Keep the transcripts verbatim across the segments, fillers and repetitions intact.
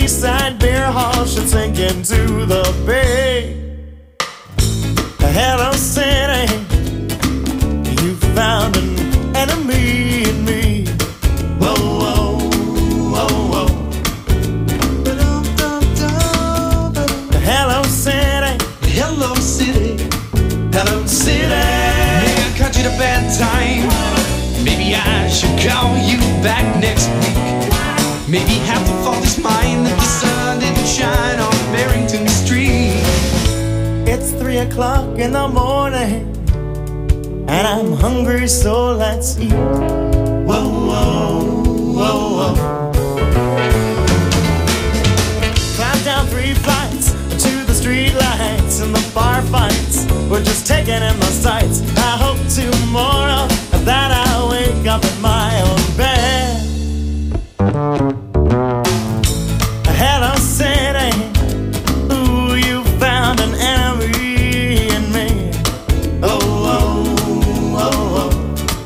seaside beer hall should sink into the bay. Hello, city, you found an enemy in me. Whoa, whoa, whoa, whoa. Hello, city, Hello, city. hello, city. Maybe I caught you at a bad time. Maybe I should call you back next week. Maybe half the fault is mine that the sun didn't shine on Barrington Street. It's three o'clock in the morning, and I'm hungry, so let's eat. Whoa, whoa, whoa, whoa. Climb down three flights to the street lights, and the bar fights we're just taking in the sights. I hope tomorrow that I wake up in my own bed. Hello, city, ooh, you found an enemy in me. Oh, oh, oh, oh.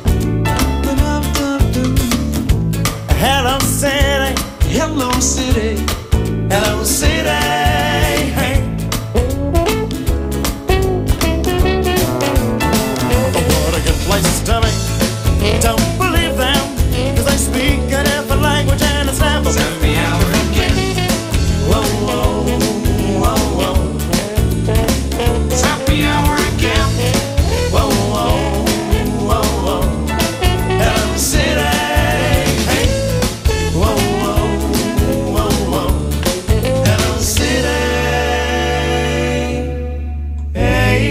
Hello, city, Hello, city. hello, city. Hey. What a good place to be. Don't believe them, 'cause they speak a different language and it's never been. Happy hour again. Whoa, whoa, whoa, whoa. It's happy hour again. Whoa, whoa, whoa, whoa. Hello, city. Hey. Whoa, whoa, whoa, whoa. Hello, city. Hey.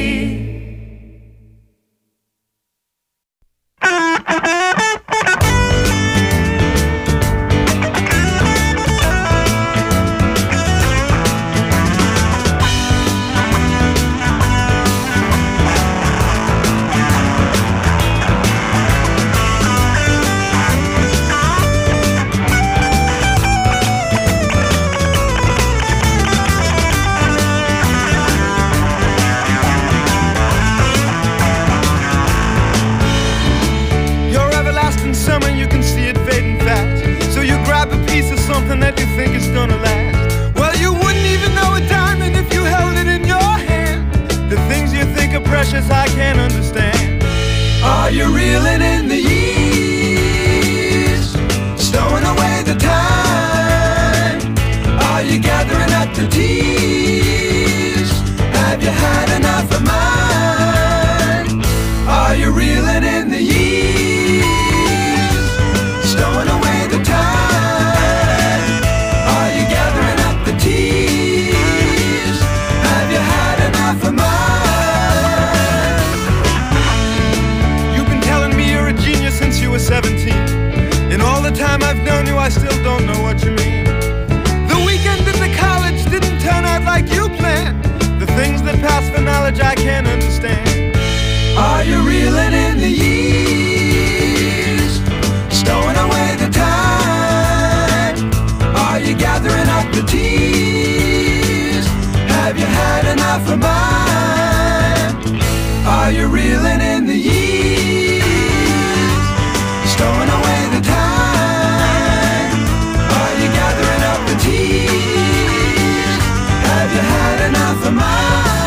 Your everlasting summer, you can see it fading fast. So you grab a piece of something that you think is gonna last. Well, you wouldn't even know a diamond if you held it in your hand. The things you think are precious, I can't understand. Are you reeling in the years? Stowing away the time? Are you gathering up the tears? Have you had enough of mine? Are you reeling in the years? Stowing away the time? Are you gathering up the tears? Have you had enough of mine? You've been telling me you're a genius since you were seventeen. In all the time I've known you, I still don't know what you mean. The weekend in the college didn't turn out like you planned. The things that pass for knowledge I can't understand. Are you reeling in the years? Stowing away the time? Are you gathering up the tears? Have you had enough of mine? Are you reeling in the years? Stowing away the time? Are you gathering up the tears? Have you had enough of mine?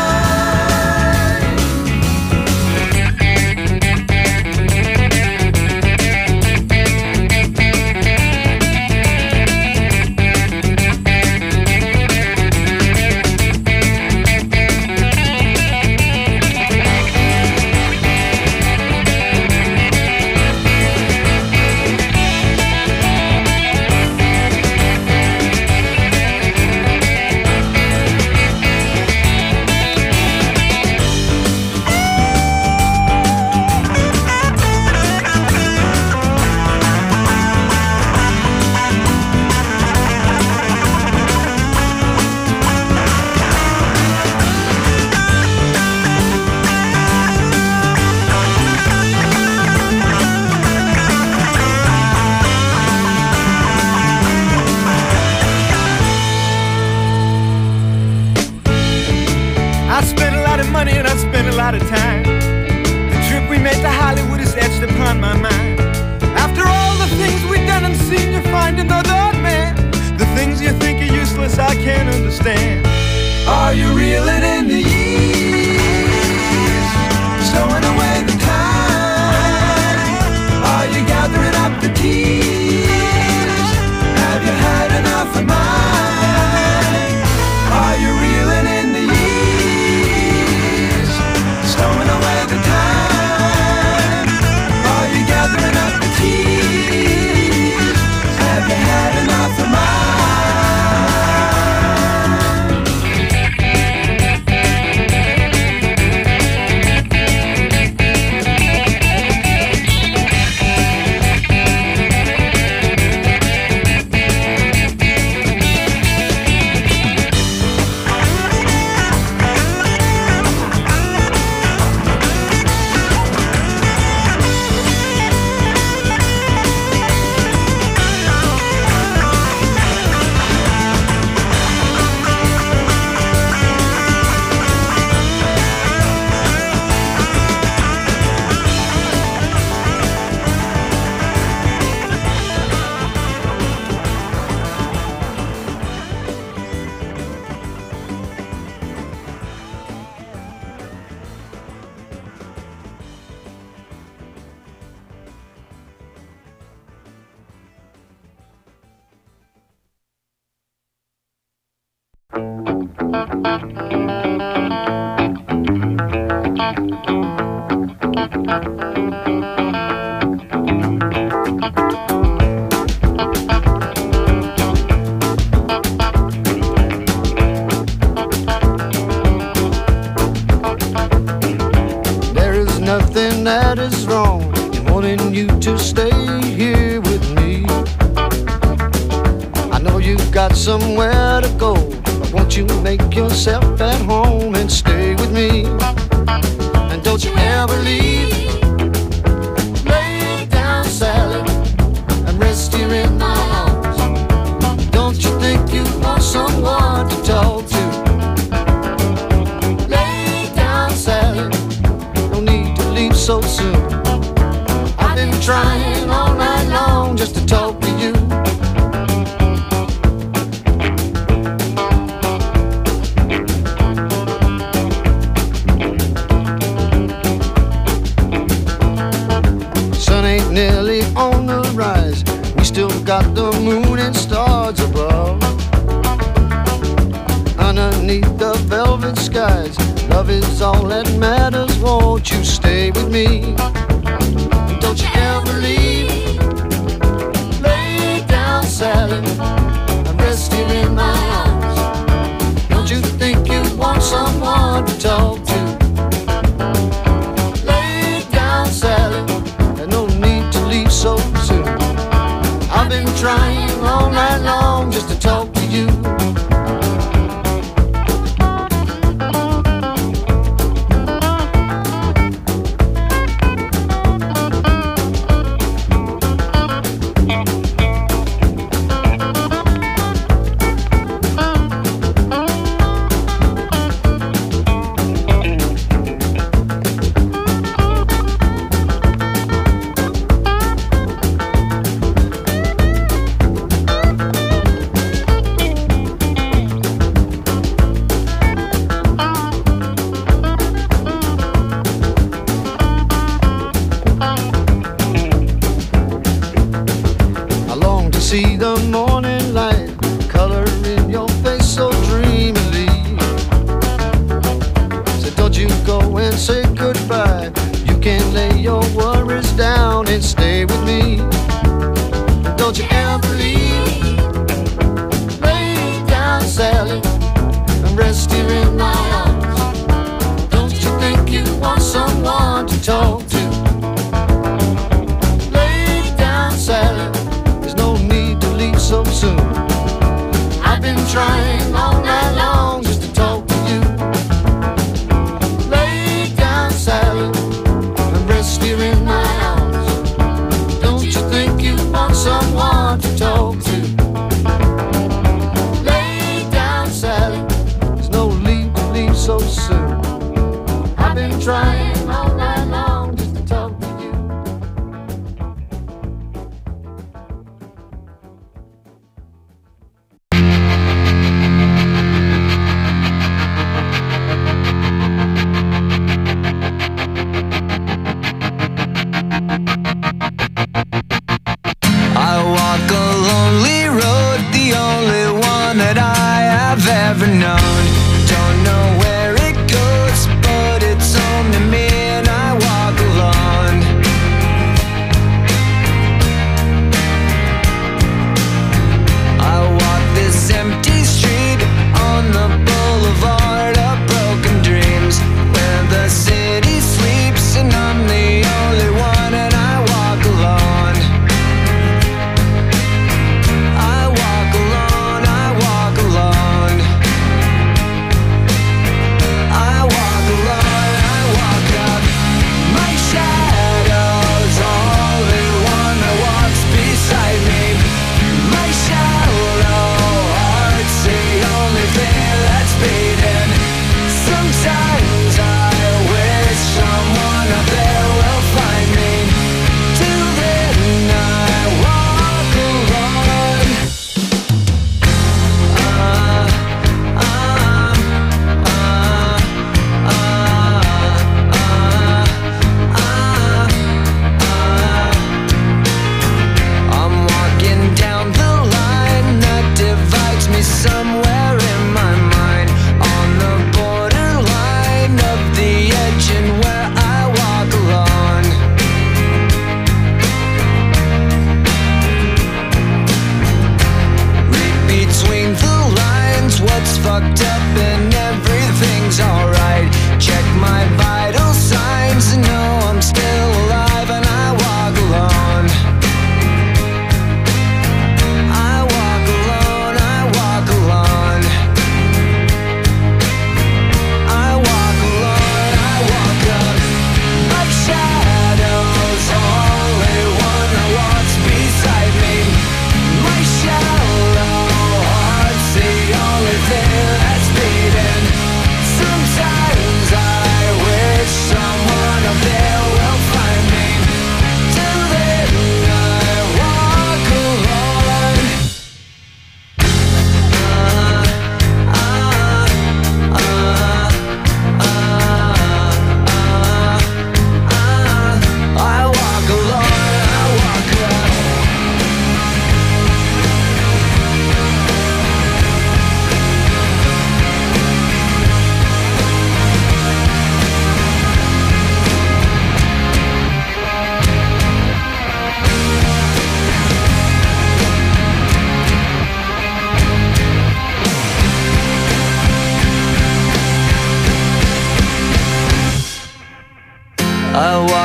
money and I spent a lot of time. The trip we made to Hollywood is etched upon my mind. After all the things we've done and seen, you find another man. The things you think are useless There is nothing that is wrong in wanting you to stay here with me. I know you've got somewhere to go, but won't you make yourself at home and stay with me? And don't you ever leave. Lay down, Sally, and rest here in my arms. Don't you think you want someone to talk to? Lay down, Sally, no need to leave so soon. I've been trying all night long just to talk to you. Sun ain't nearly on the rise, we still got the moon and stars above. Underneath the velvet skies, love is all that matters. Won't you stay with me? Don't you ever leave. Lay down, Sally, and rest here in my arms. Don't you think you want someone to talk to? Lay down, Sally, and no need to leave so soon. I've been trying all night long just to talk to you. See the morning light color in your face so dreamily. So don't you go and say goodbye. You can lay your worries down and stay with me. Don't you ever leave. Lay down, Sally, and rest here in my arms. Don't you think you want someone to talk to? Lay down, Sally, so soon. I've been trying all night long just to talk to you. Lay down, Sally, and rest here in my arms. Don't you think you want someone to talk to? Lay down, Sally, there's no need to leave so soon. I've been trying all night long just to talk to you. Ever known. Don't know where it goes, but it's home to me, and I walk alone. I walk this empty street on the boulevard of broken dreams, where the city sleeps and I'm the only one, and I walk alone. I walk alone, I walk alone.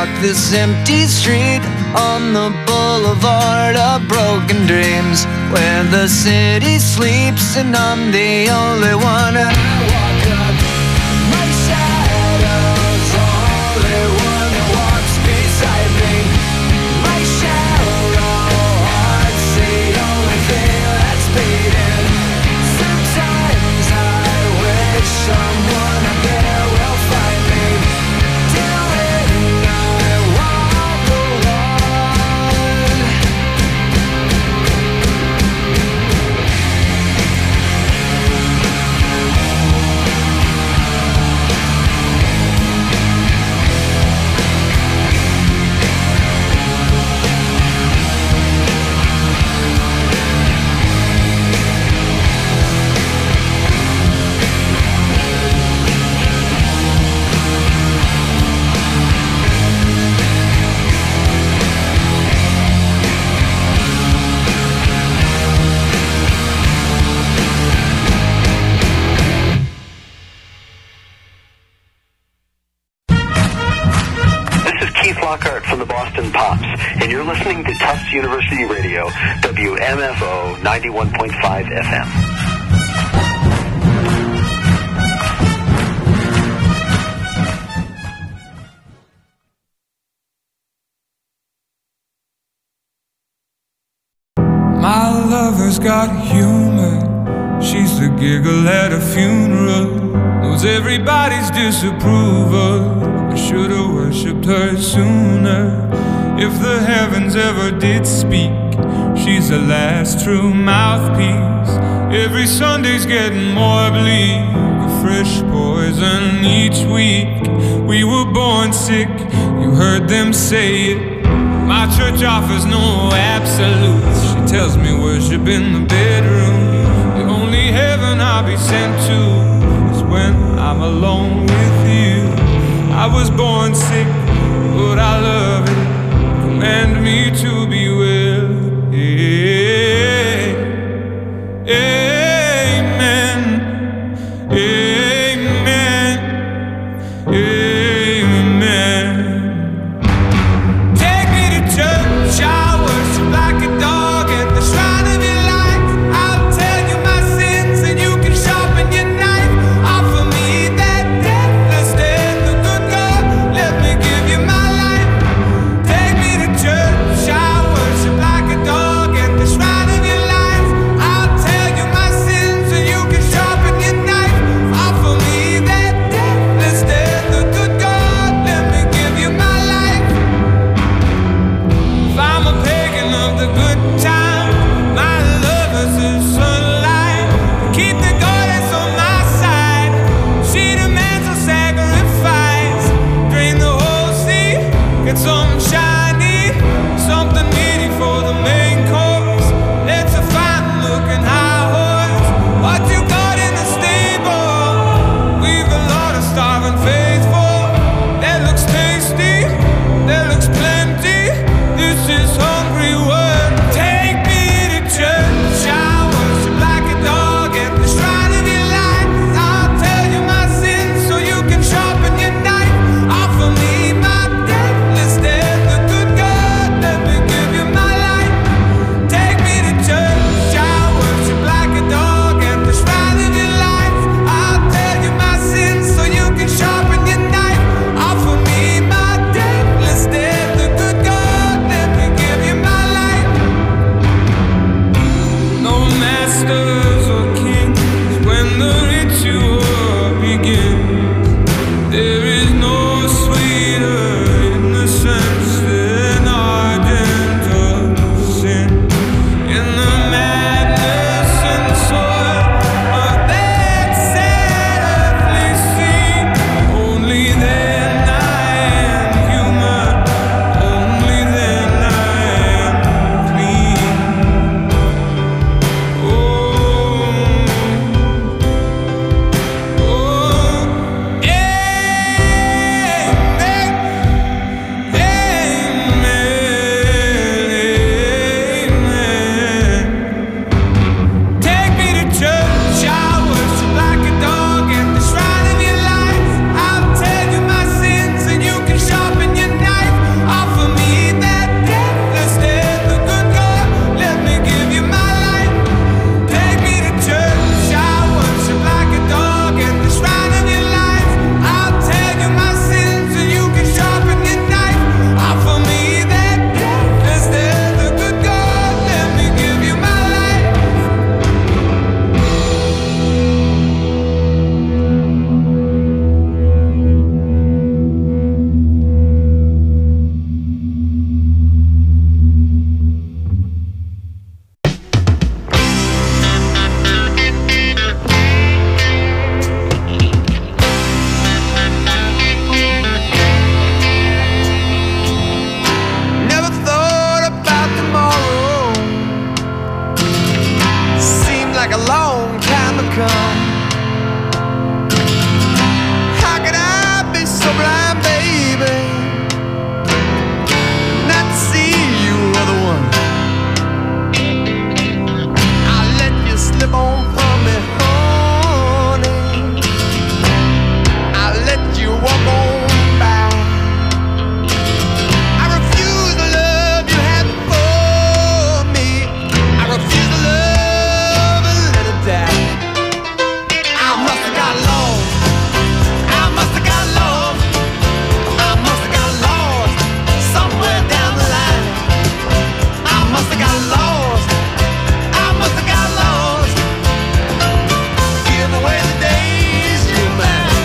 walk this empty street on the boulevard of broken dreams, where the city sleeps and I'm the only one. And I walk up, my shadow's the only one that walks beside me. My shallow heart's the only thing that's beating. Sometimes I wish someone out there will find me. Till then I walk alone. Lockhart from the Boston Pops, and you're listening to Tufts University Radio, W M F O ninety-one point five F M. My lover's got humor. She's the giggle at a funeral. Knows everybody's disapproval. I should've worshipped her sooner. If the heavens ever did speak, she's the last true mouthpiece. Every Sunday's getting more bleak, a fresh poison each week. We were born sick, you heard them say it. My church offers no absolutes. She tells me worship in the bedroom. The only heaven I'll be sent to is when I'm alone with you. I was born sick, but I love it. Command me to be well. Amen. Amen. Amen. Take me to church, I worship like a dog at the shrine of your light. I'll tell you my sins and you can sharpen your knife. Offer me that deathless death, the good God, let me give you my life. Take me to church, I worship come. How could I be so blind, baby, not to see you were the one? I let you slip on from me, honey. I let you walk on by. I refuse the love you had for me. I refuse the love and let it die. I must have got lost. I must have got lost. I must have got lost somewhere down the line. I must have got lost. I must have got lost. Give away the days you're mine.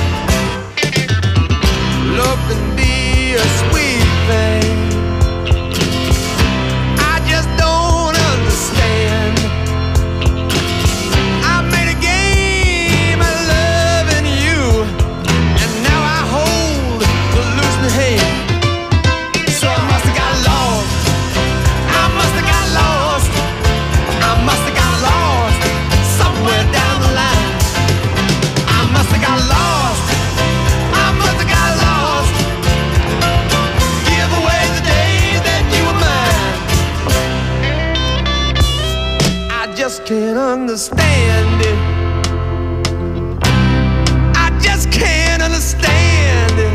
Love can be a sweet thing. I just don't understand. I made a game of loving you, and now I hold the losing hand. So I must have got lost. I must have got lost. I must have got lost somewhere down the line. I must have got lost. I must have got lost. Give away the days that you were mine. I just can't understand it. I just can't understand it.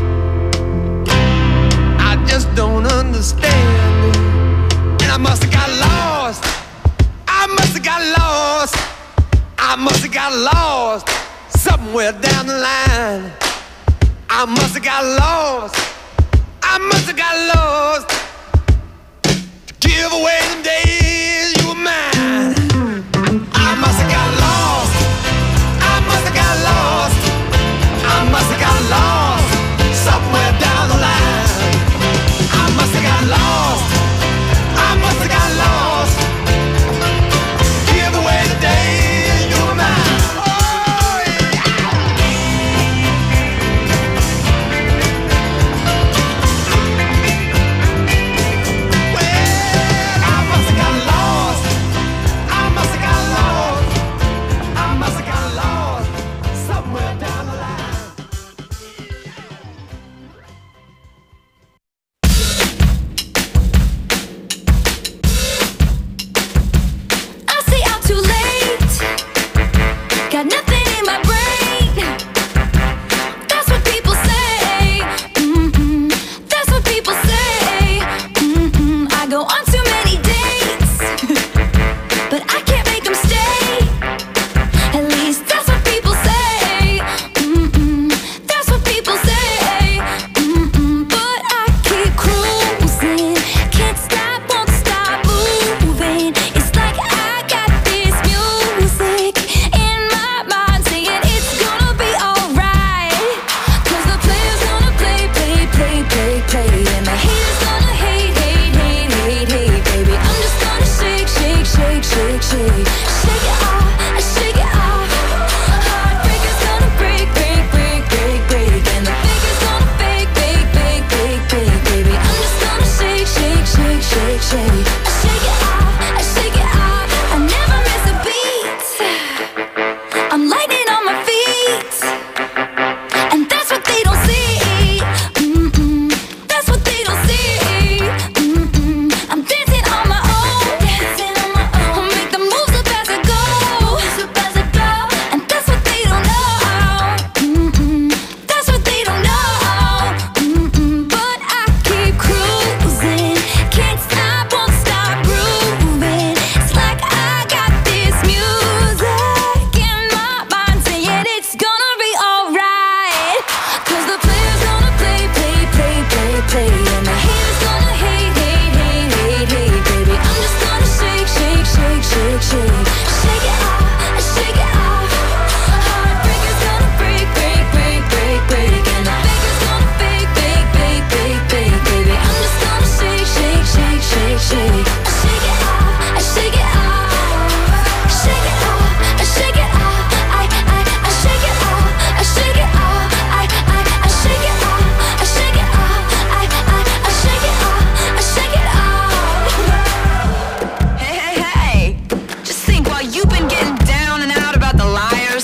I just don't understand it. And I must have got lost. I must have got lost. I must have got lost somewhere down the line. I must have got lost. I must have got lost to give away the days you were mine. I must have got lost. I must have got lost. I must have got lost somewhere down the line. I must have got lost. I must have got lost. Give away the days you were mine. Oh yeah. Well, I must have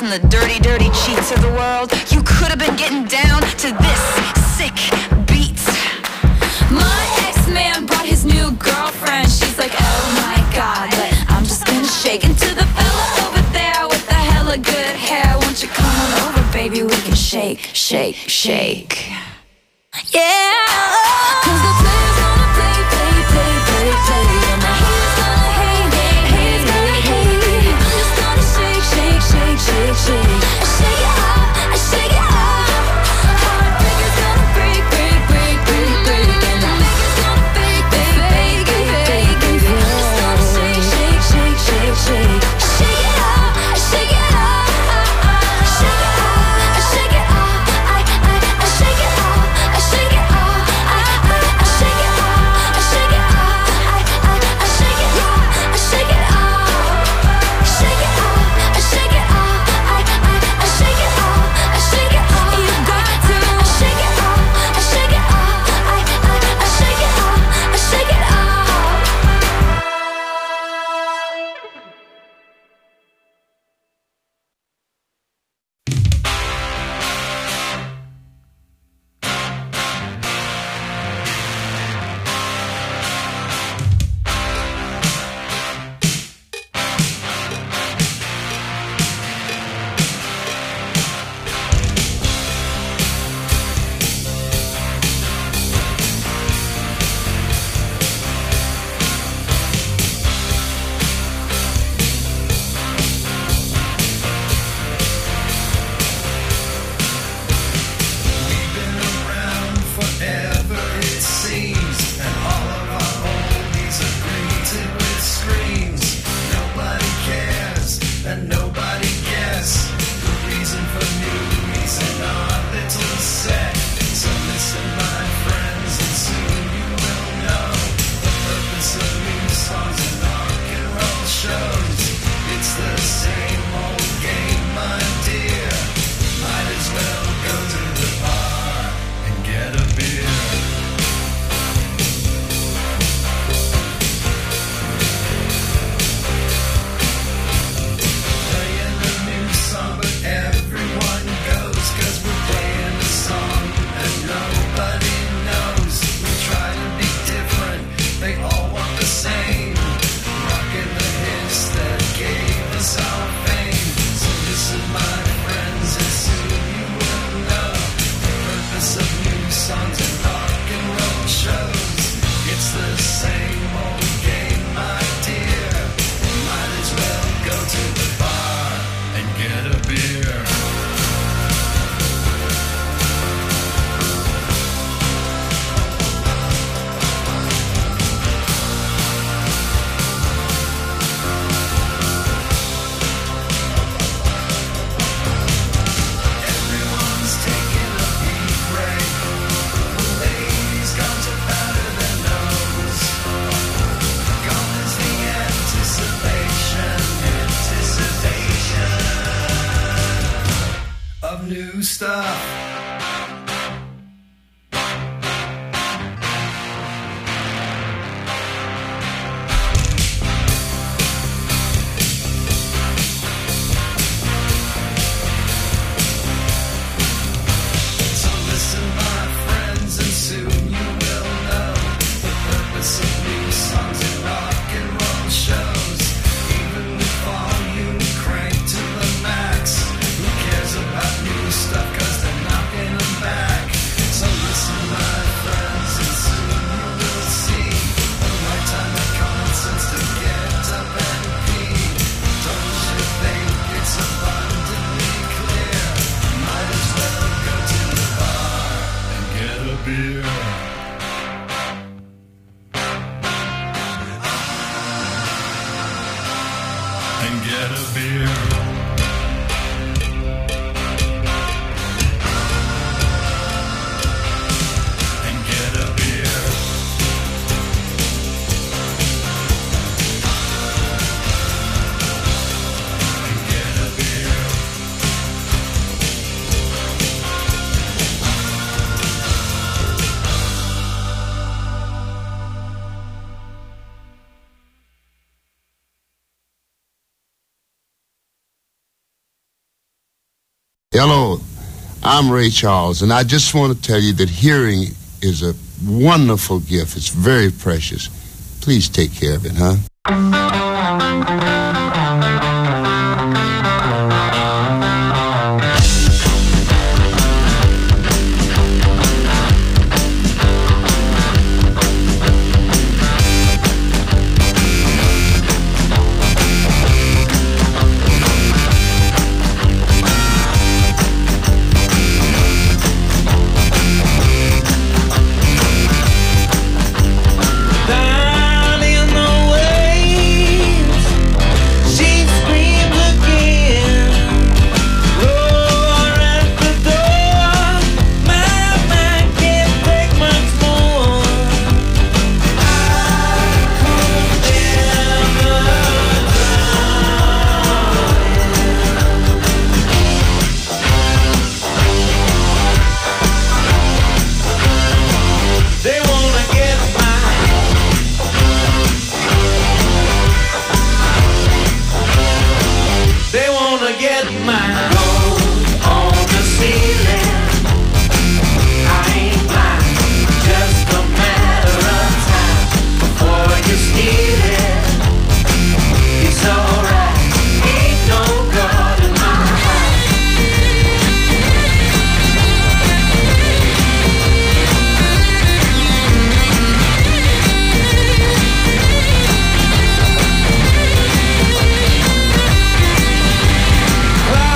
from the dirty, dirty cheats of the world. You could have been getting down to this sick beat. My ex-man brought his new girlfriend. She's like, oh my god, but I'm just gonna shake into the fella over there with the hella good hair. Won't you come on over, baby? We can shake, shake, shake. Yeah, cause the player's gonna play, play, play, play, play, and the haters gonna hate, hate, haters gonna hate. I'm just gonna shake, shake, shake, shake, shake. I shake it off, I shake it off. Heartbreaker's gonna break, break, break, break, break, and the maker's gonna fake, fake, fake, fake, fake. I'm just gonna shake, shake, shake, shake, shake. I shake it off, I shake it off. I shake it off, I shake it off. I, I, I shake it off. I shake it off. I, I, I shake it off. I shake it off. I, I, I shake it off. I shake it off. Shake it off. I shake it off. I, I, I shake it off. I shake it off. You got to. I shake it off. I shake it off. I, I, I shake it off. I shake it off. We've been around forever, it seems, and all of our oldies are greeted with screams. Nobody cares, and nobody guess the reason for news in our little set. So listen, my friends, and soon you will know the purpose of new songs and rock and roll shows. It's the same old game, my dear. Might as well go to the bar and get a beer. Playing a new song, but everyone goes, 'cause we're playing a song that nobody knows. We try to be different, they all want the same. Rocking the hits that gave us our fame. So listen, my friends, and soon you will know the purpose of new songs and rock and roll shows. It's the same old game, my dear. Might as well go to the bar and get a beer. Everyone's taking a beat break. The ladies gone to powder their nose. Gone is the anticipation, anticipation of new stuff. So listen, my friends, and soon you will know the purpose of new songs and rock and roll shows. Even with volume cranked to the max, who cares about new stuff? 'Cause they're knocking them back. So listen, my friends, and soon you will see the right time and common sense to get up and pee. Don't you think it's abundantly clear? Might as well go to the bar and get a beer. And get a beer. Hello, I'm Ray Charles, and I just want to tell you that hearing is a wonderful gift. It's very precious. Please take care of it, huh? Down in the waves, she screams again. Roar at the door, my mind can't take much more. I could never drown. They wanna get They wanna get mine. Gold on the ceiling. I ain't blind. Just a matter of time before you steal it. It's alright. Ain't no God in my Well,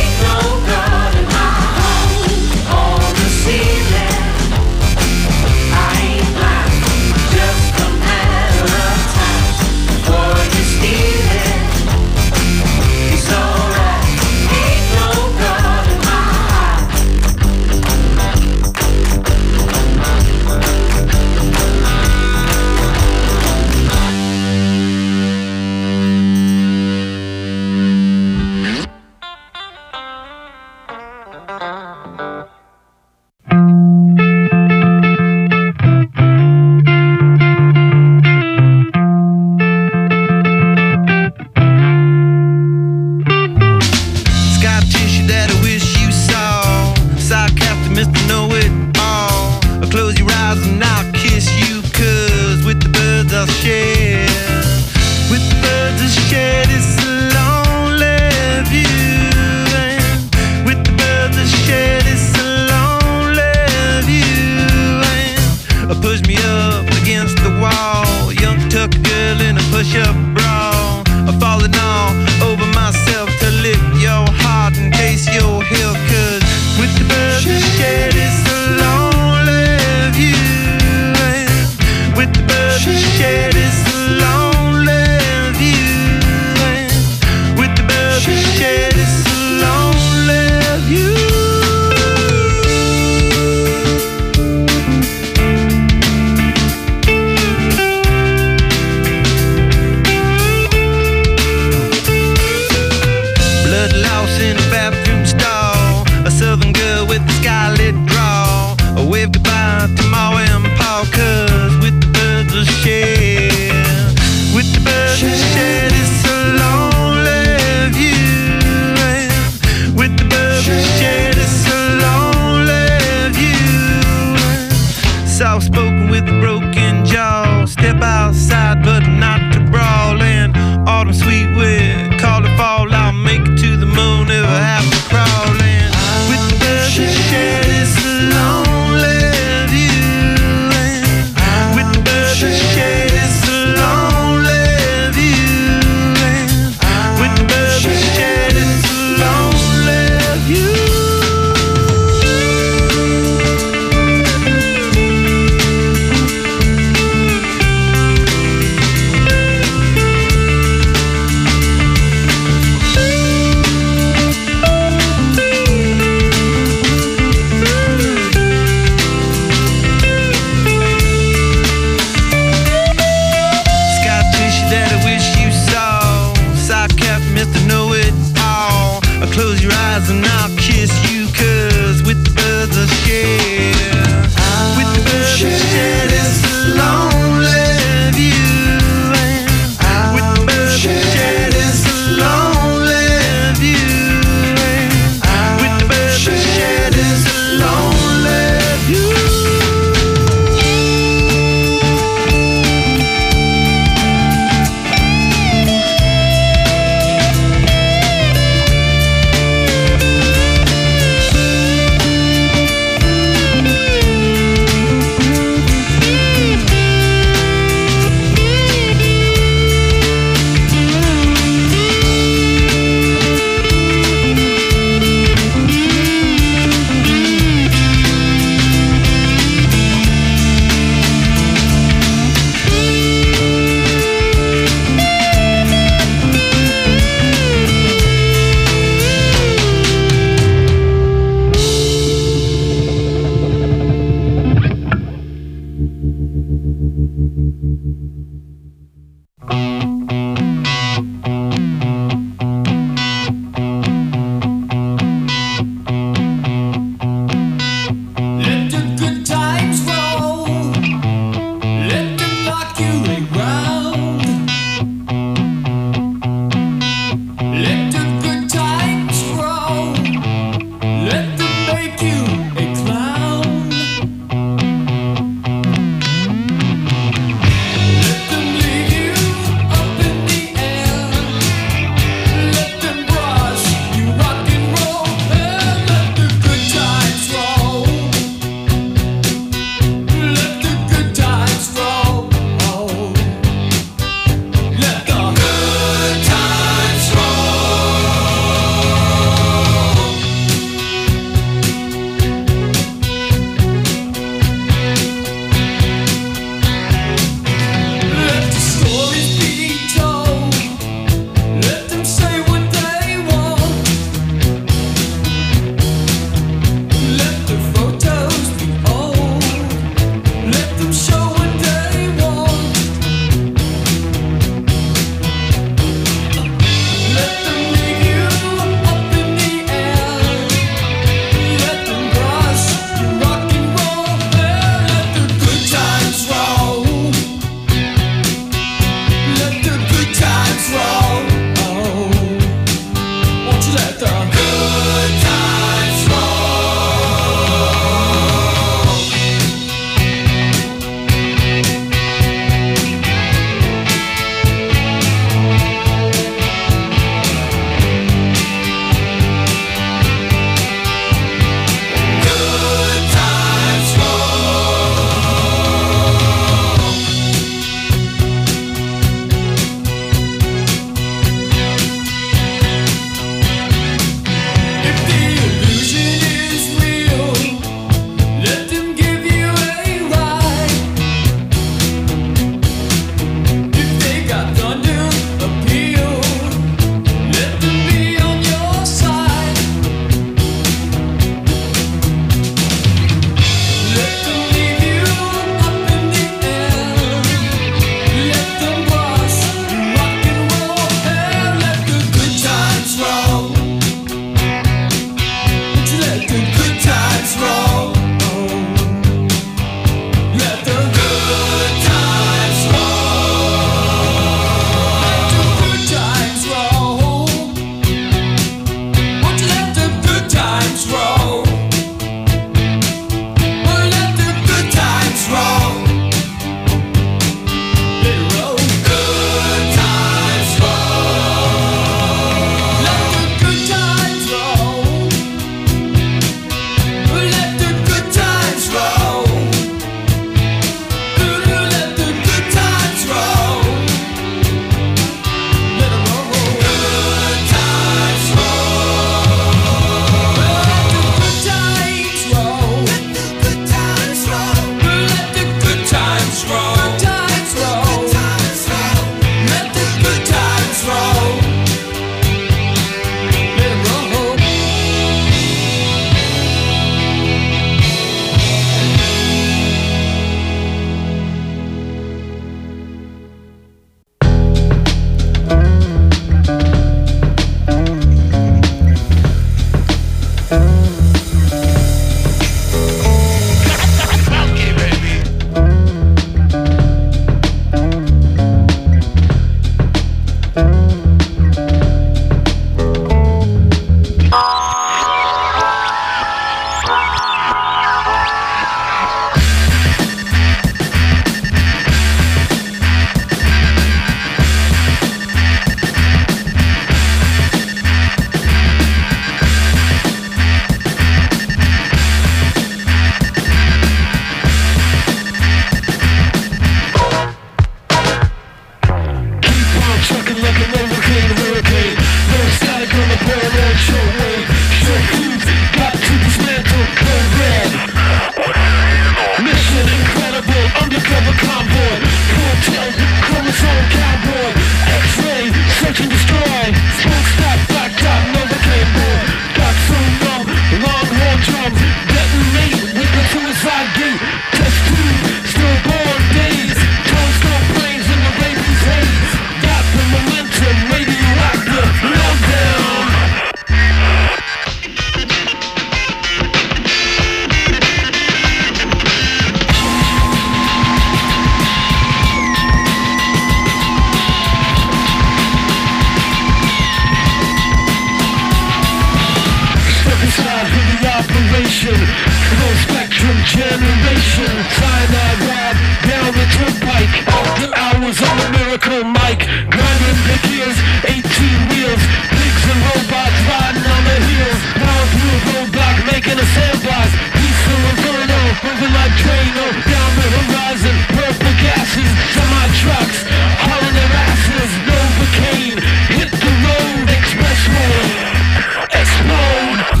nation. Full spectrum generation. Cyanide ride down the turnpike. After hours on a miracle mic. Grinding the gears, eighteen wheels. Pigs and robots riding on the heels. Now through a roadblock, making a sandblast. Peaceful inferno, moving like Drano. Down the horizon, purple gases. Semi trucks, hauling their asses. Novocaine, hit the road, expressway. Explode.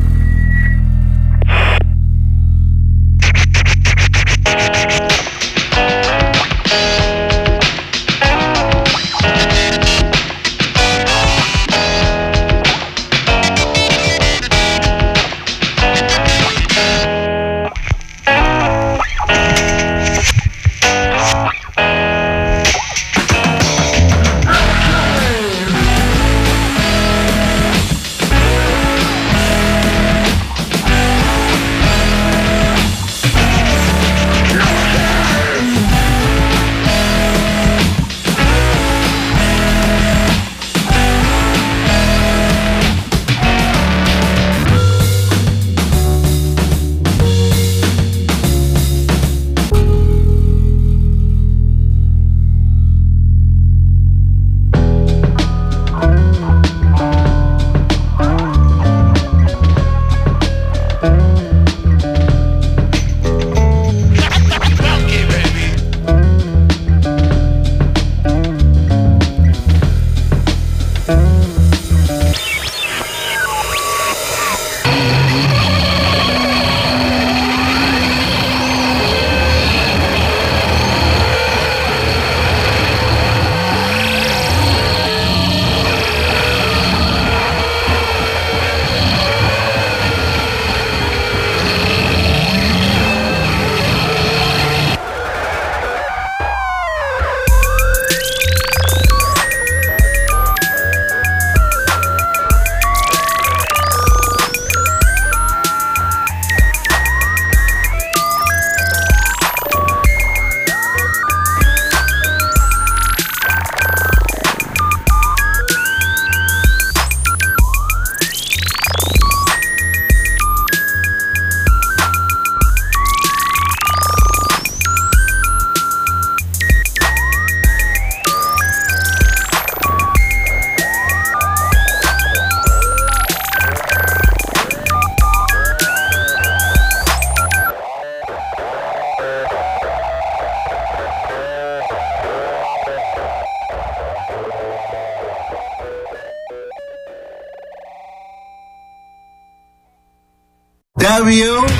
W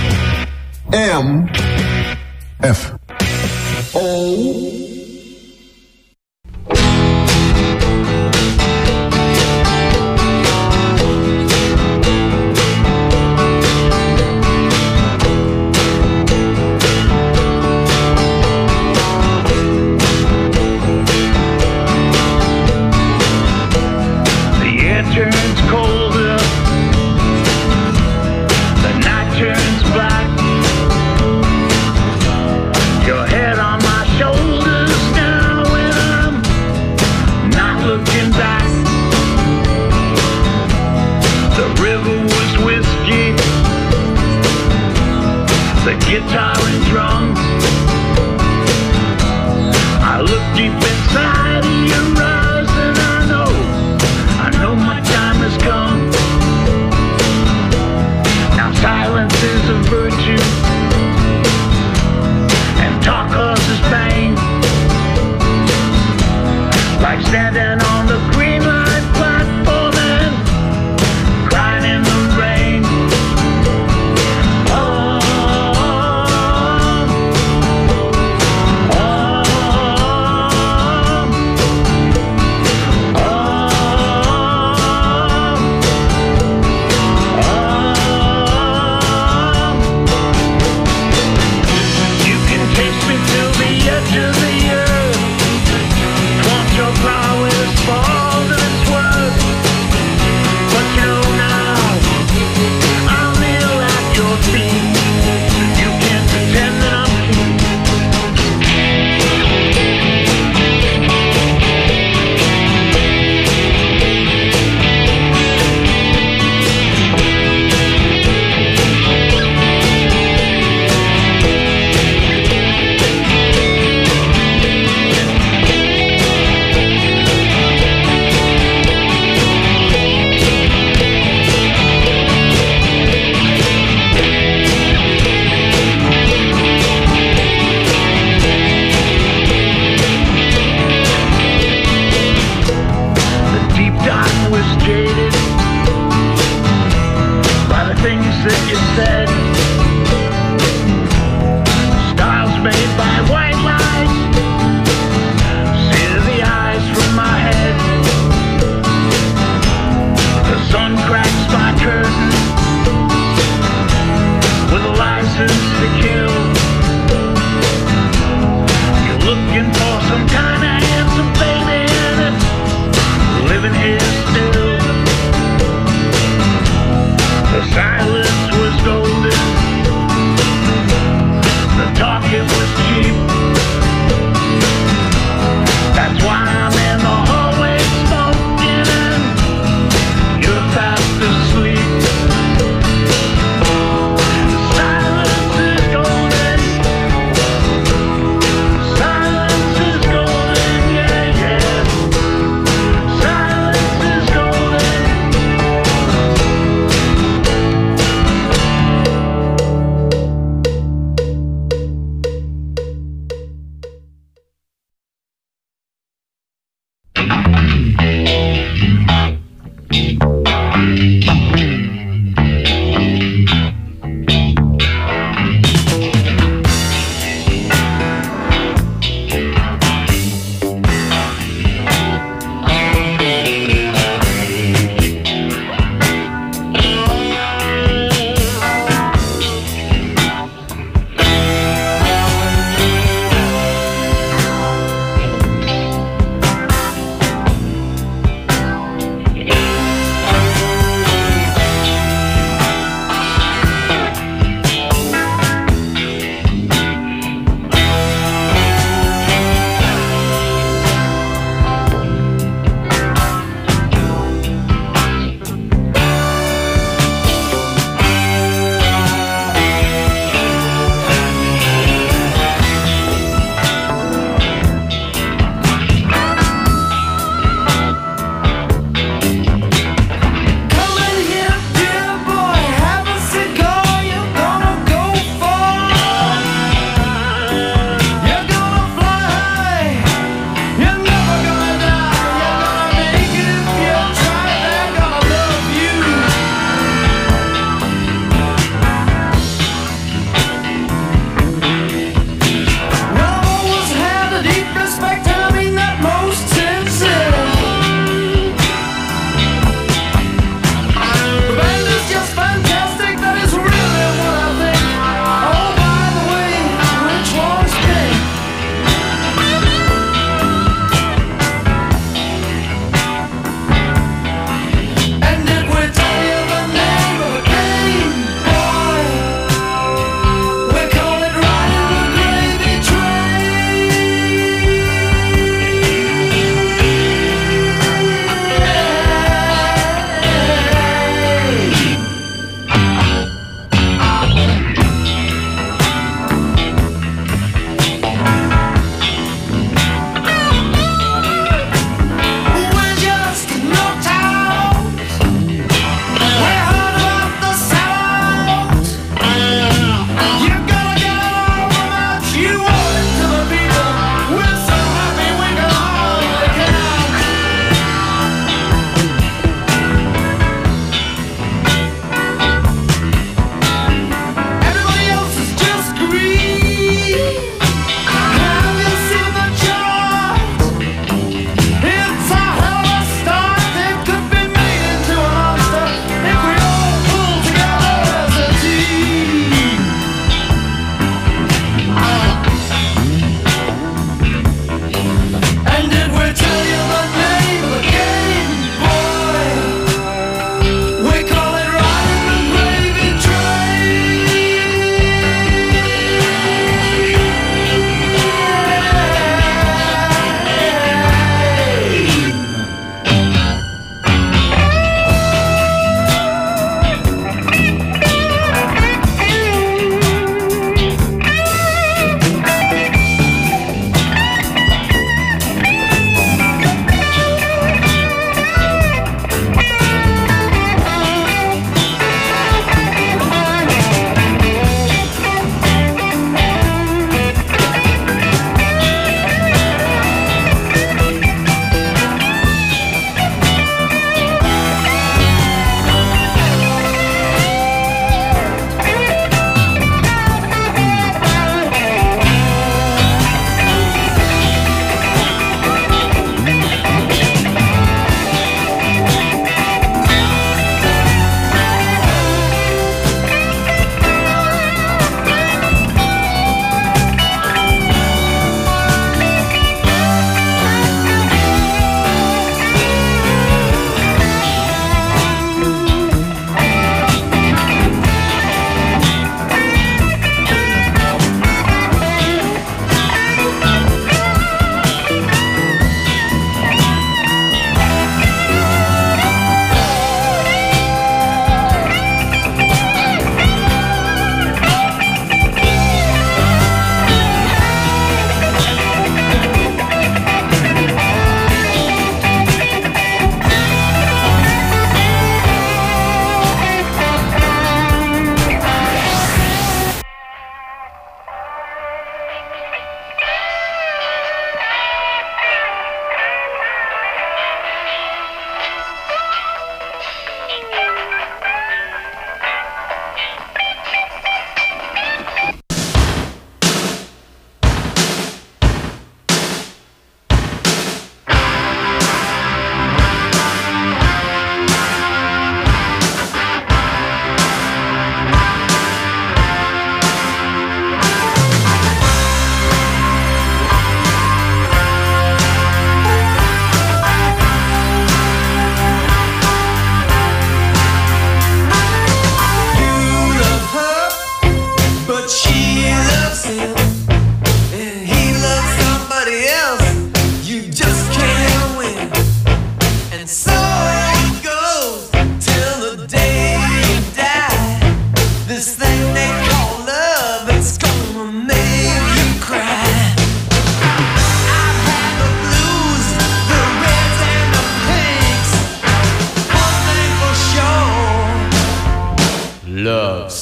M F O guitar and drums. I look deep inside of your eyes and I know, I know my time has come. Now silence is a virtue and talk causes pain. Like standing on the green line platform and crying in the rain. Far moment is still. The silence was golden. The talking was cheap. That's why I'm in the hallway smoking. You're fast asleep. Silence is golden. Silence is golden, yeah, yeah. Silence is golden.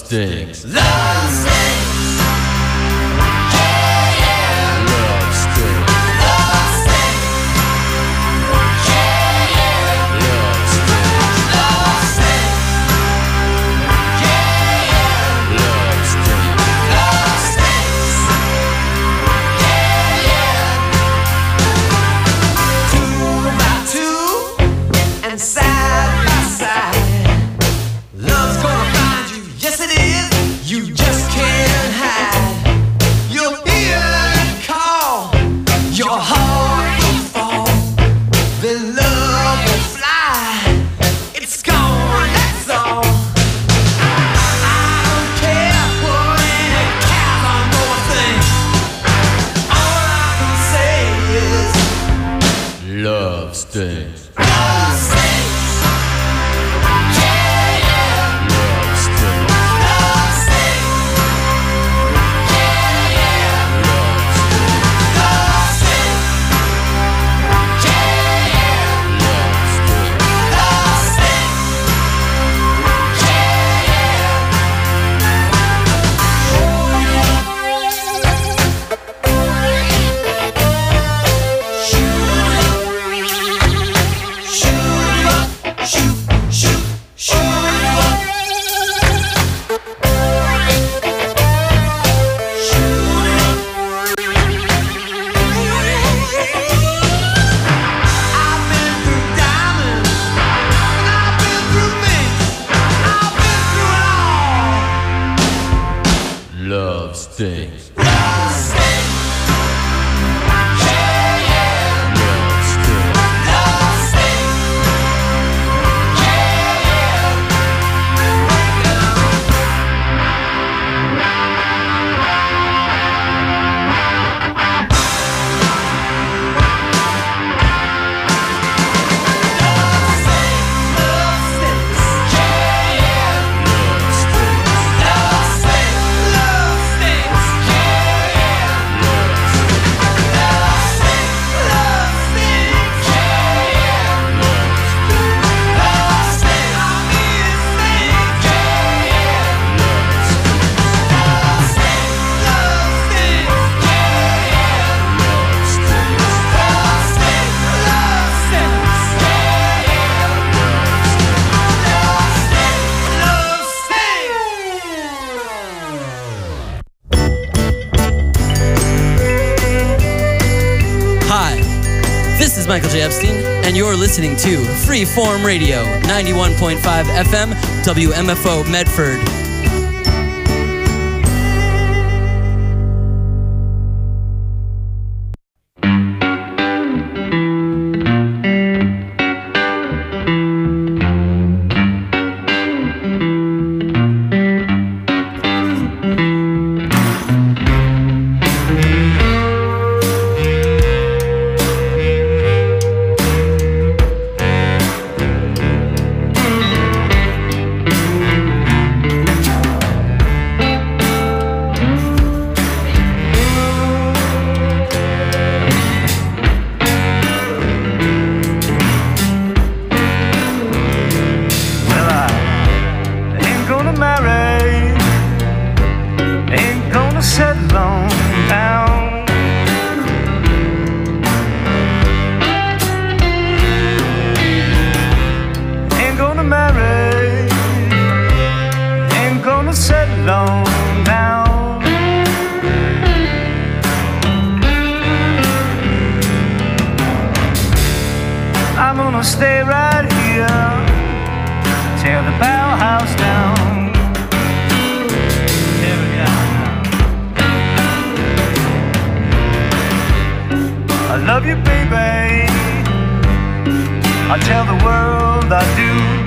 stinks. Love stinks. Yeah, yeah. Love stinks. Love stinks. Yeah, yeah. Love stinks. Love stinks. Yeah, yeah. Love stinks. Love stinks. Yeah, yeah. Two by two and side by side. Love's gonna find you. Yes, it is. You just can't hide. You'll hear it call. Your heart will fall. Then love will fly. It's gone, that's all. I don't care what any cows on more things. All I can say is Love stinks. love stinks. Yeah, yeah. Love stinks. Love stinks. Yeah, yeah. Love stinks. Yeah, yeah. Love stinks. Love stinks. I've been through diamonds, and I've been through minks. I've been through it all. Love stinks. Love stinks. Yeah, yeah. Love stinks. Love stinks. Yeah, yeah. Love stinks. Love stinks. Yeah, yeah. Love stinks. Love stinks. Love stinks. Yeah, yeah. Love stinks. Love stinks. Love stinks. Yeah, yeah. Love stinks. Love stinks. I mean it stinks. Yeah, yeah. Love stinks. Love stinks. Love stinks. Yeah, yeah. Love stinks. Love stinks. Love stinks. Yeah, yeah. Love stinks. Hi, this is Michael J. Epstein, and you're listening to Freeform Radio, ninety-one point five F M, W M F O Medford. Well, I ain't gonna marry, ain't gonna settle on down. Ain't gonna marry, ain't gonna settle on down. I'm gonna stay right here, tear the Bauhaus down. Tear it down. I love you, baby. I tell the world I do.